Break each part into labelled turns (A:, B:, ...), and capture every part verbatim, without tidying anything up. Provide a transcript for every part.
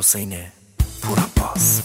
A: حسین پورعباس.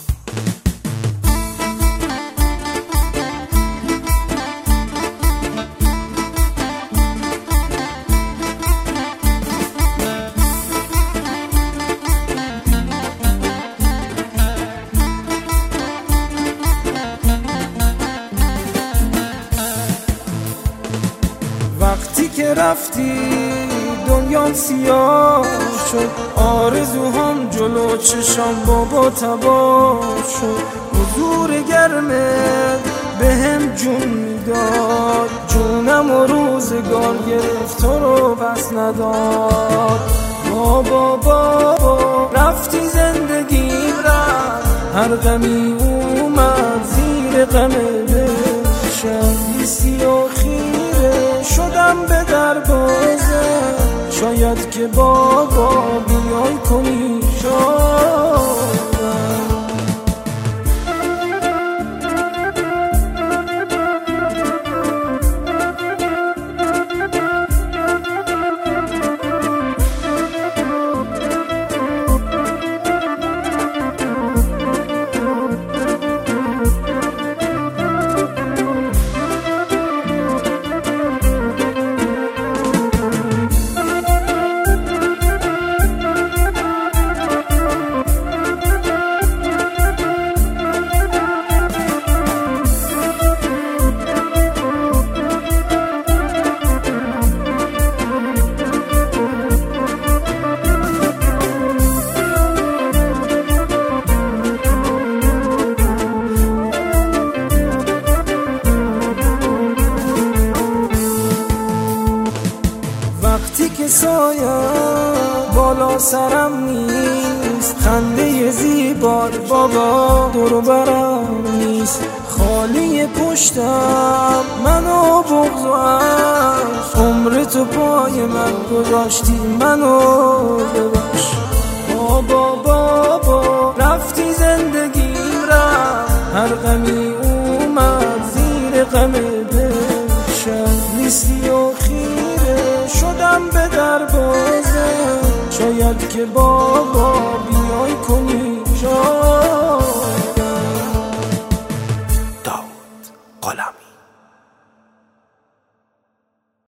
B: وقتی که رفتی دنیام سیاه شد، آرزوهام جلو چشام بابا تباه شد. حضور گرمت به هم جون میداد، جونم و روزگار گرفت تو رو پس نداد. بابا بابا رفتی زندگیم رفت، هر غمی اومد زیر غم دلشم. لیسی و خیره شدم به دروازه، شاید که بابا بیای کنی شادم. وقتی که سایه بالا سرم نیست، خنده زیبار بابا دور برم نیست. خالی پشتم منو بغض و عشق، عمر تو پای من گذاشتی منو ببخش. بابا بابا رفتی زندگیم رفت، هر غمی اومد زیر غم دلشم. لیسی و خیره شدم به دروازه، شاید که بابا بیای کنی شاید.